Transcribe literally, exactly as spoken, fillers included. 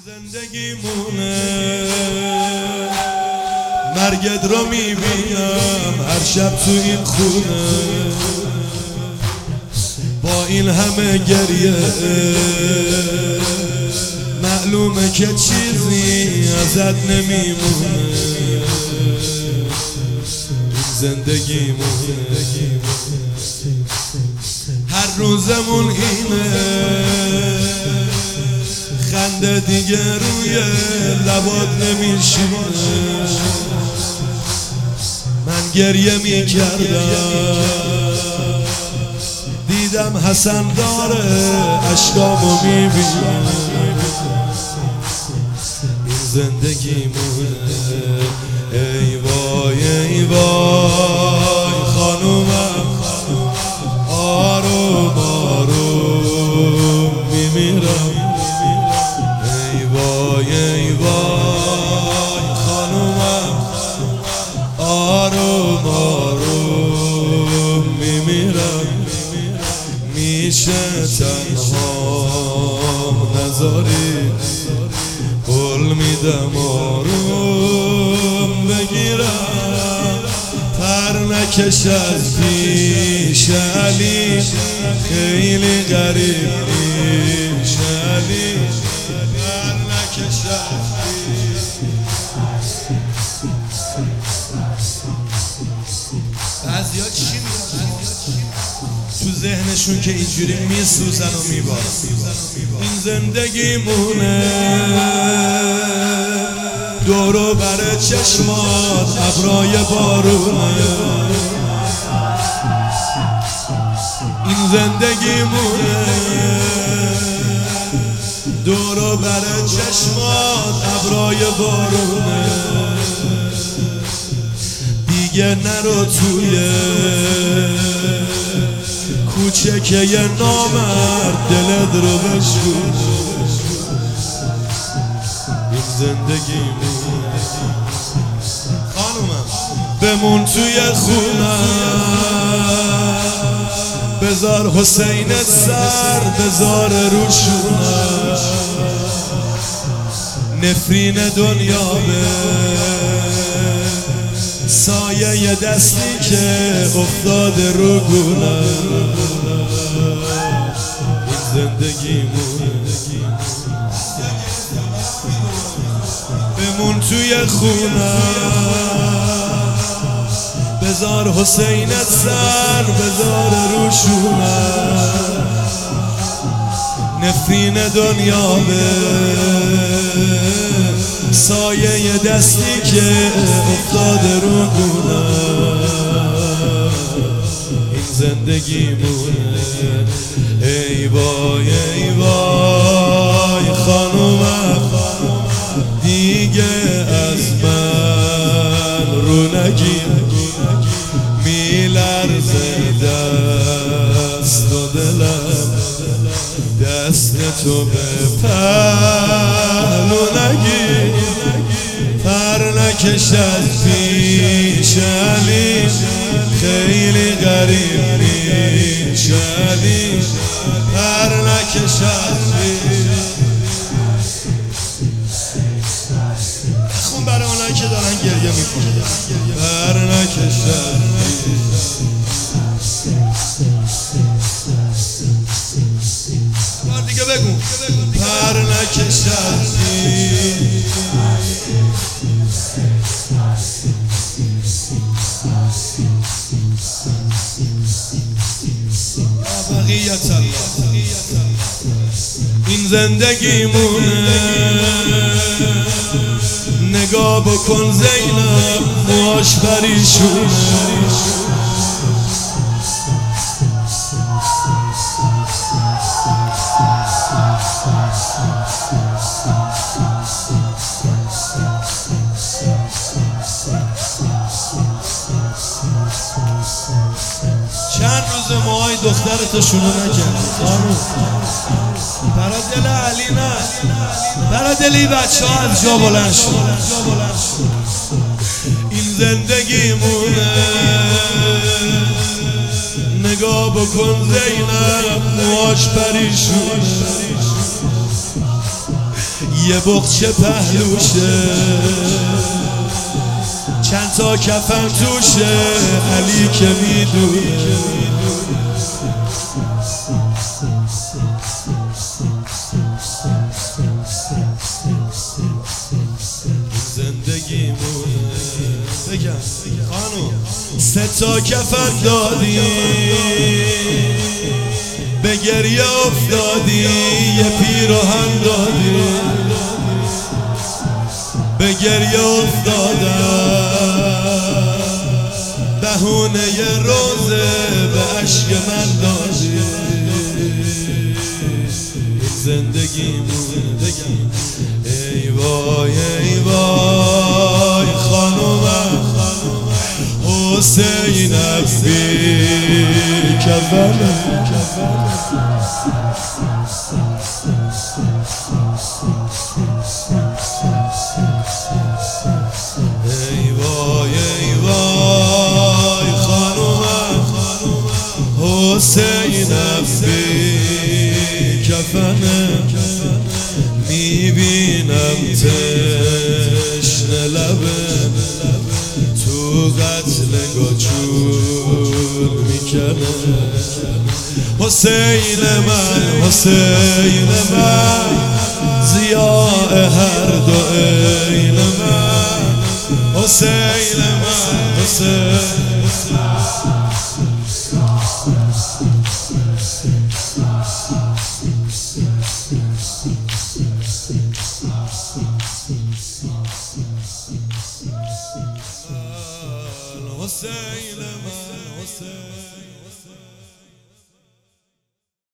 زندگیمونه مرگت رو میبینم هر شب تو این خونه با این همه گریه معلومه که چیزی ازت نمیمونه. زندگیمونه هر روزمون اینه خنده دیگه روی لبات نمیشینه. من گریه میکردم دیدم حسن داره اشکامو میبینه. این زندگیمونه ای وای ای وای خانومم آروم آروم میمیرم. ای وای ای وای خانومم آروم آروم میمیرم. میشه تنها نذاری قول میدم آروم بگیرم. پر نکش از پیش علی خیلی غریب پیش علی. پر نکش از بعضیا چی میگن تو ذهنشون که اینجوری میسوزن و میبارن. این زندگیمونه دورو بر چشمات ابرای بارونه. این زندگیمونه دورو بر چشمات ابرای بارونه. دیگه نرو توی کوچه که یه نامرد دلت رو بشکونه. این زندگیمونه خانومم بمون توی خونم بذار حسینت سر بذار روشونه. نفرین دنیا به سایه یه دستی که افتاده رو گونه. این زندگیمونه بمون توی خونه بذار حسینت سر بذار روشونه. نفرین دنیا به سایه یه دستی که افتاده رو گونه. این زندگیمونه ای وای ای وای خانومم دیگه از من رو نگیر. میلرزه دست و دلم دست تو به پهلو نگیر. پر نکش از پیش علی خیلی غریب پیش علی. پر نکش از پیش خون برای اونایی که دارن گریه میکنن. پر نکش از بار دیگه بگو پر نکش از بقیت الله. این زندگیمونه نگاه بکن زینب موهاش پریشونه. چند روز موهای دخترتو شروع نکردی برا دل علی نه برا دلی بچه ها از جا بلند شد. این زندگیمونه نگاه بکن زینب موهاش پریشونه. یه بغچه پهلوشه، چند تا کفن توشه، علی که میدونه زندگی مونه. بگم خانو سه تا کفن دادی، به گریه افتادی، یه پیراهن دادی، به گریه افتادم، بهونه یه روزه به عشق من دادی. زندگی مونه. بگم ای وای ای وای خانومم، حسینم بی کفنم، ای وای ای وای خانومم، حسینم بی کفنم، میبینم تشنه لبه تو قتل گاچون میکنه. حسین من حسین من، ضیاء هر دو عین من، حسین من حسین